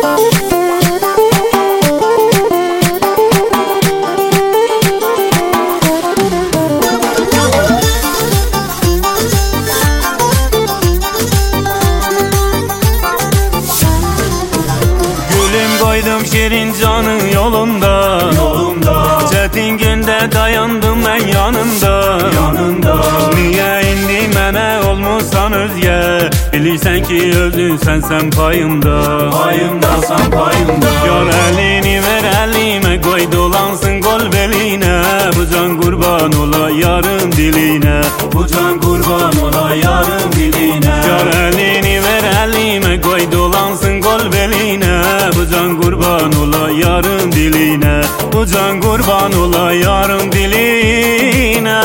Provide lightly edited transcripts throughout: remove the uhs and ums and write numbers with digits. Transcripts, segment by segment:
Koydum şirin canın yolunda, çetin günde dayandım ben yanında. Niye indi mene olmuşsan özge, bilirsen ki öldün sen payımda. Yar elini ver elime, koy dolansın kol beline. Bu can kurban ola yarın diline, bu can kurban ola yarın diline. Yar elini ver elime, koy dolansın kol beline. Bu can kurban ola yarın diline, bu can kurban ola yarın diline.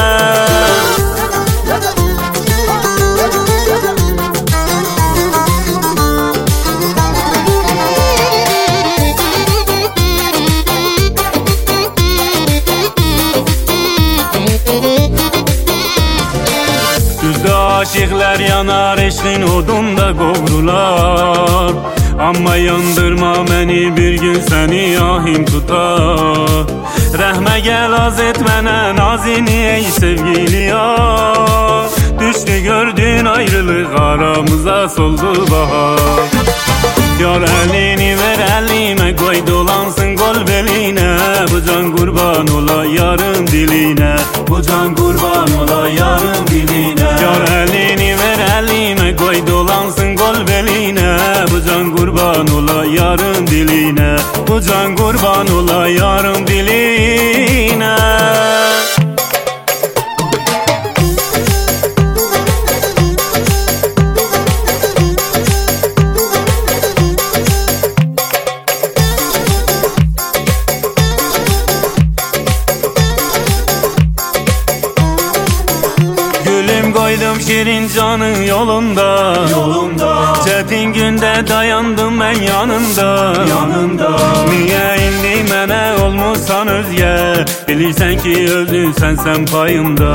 Düzde aşıklar yanar eşkin odunda kovrular. Amma yandırma beni, bir gün seni ahim tutar. Rahme gel az etmene nazini ey sevgili yar. Düştü gördüğün ayrılık aramıza soldu bahar. Yar elini ver elime, koy dolansın kol beline. Bu can kurban ola yarın diline, bu can kurban ola yarın diline. Yar elini ver elime, koy dolansın kol beline. Bu can kurban ola yarın diline, bu can kurban ola yarın diline. Koydum şirin canın yolunda, çetin günde dayandım ben yanında. Niye indi mene olmuşsan özge, bilirsen ki öldün sen payımda.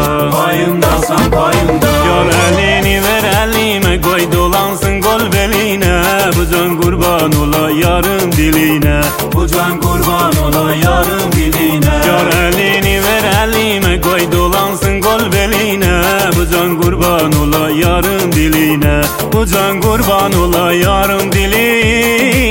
Yar elini ver elime, koy dolansın kol beline. Bu can kurban ola yarın diline, bu can kurban ola yarın diline. Yar elini ver elime, koy dolansın kol beline. Bu can kurban ola yarın diline, bu can kurban ola yarın diline.